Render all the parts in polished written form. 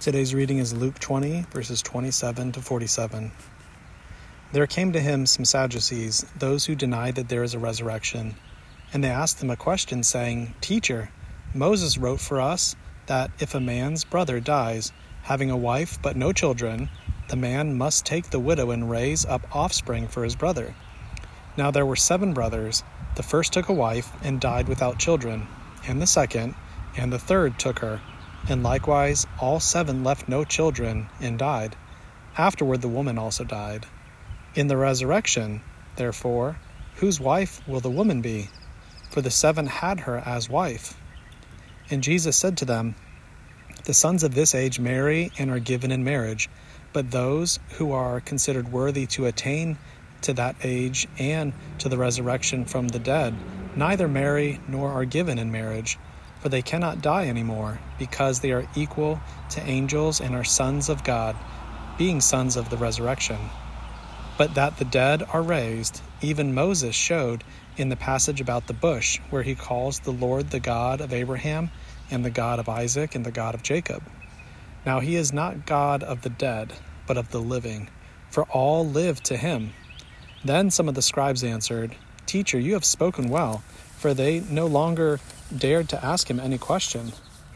Today's reading is Luke 20, verses 27 to 47. There came to him some Sadducees, those who denied that there is a resurrection. And they asked him a question, saying, Teacher, Moses wrote for us that if a man's brother dies, having a wife but no children, the man must take the widow and raise up offspring for his brother. Now there were 7 brothers. The first took a wife and died without children, and the second and the third took her. And likewise all 7 left no children and died. Afterward the woman also died. In the resurrection, therefore, whose wife will the woman be? For the 7 had her as wife. And Jesus said to them, The sons of this age marry and are given in marriage, but those who are considered worthy to attain to that age and to the resurrection from the dead neither marry nor are given in marriage, for they cannot die anymore, because they are equal to angels and are sons of God, being sons of the resurrection. But that the dead are raised, even Moses showed in the passage about the bush, where he calls the Lord the God of Abraham, and the God of Isaac, and the God of Jacob. Now he is not God of the dead, but of the living, for all live to him. Then some of the scribes answered, Teacher, you have spoken well, for they no longer dared to ask him any question.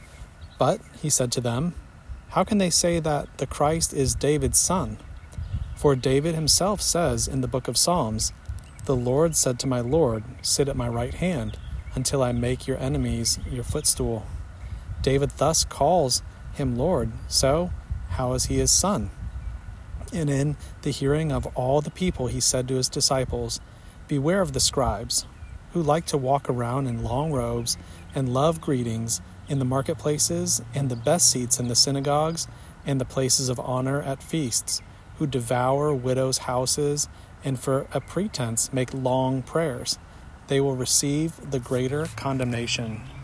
But he said to them, How can they say that the Christ is David's son? For David himself says in the book of Psalms, The Lord said to my Lord, Sit at my right hand, until I make your enemies your footstool. David thus calls him Lord, so how is he his son? And in the hearing of all the people he said to his disciples, Beware of the scribes, who like to walk around in long robes and love greetings in the marketplaces and the best seats in the synagogues and the places of honor at feasts, who devour widows' houses and for a pretense make long prayers. They will receive the greater condemnation.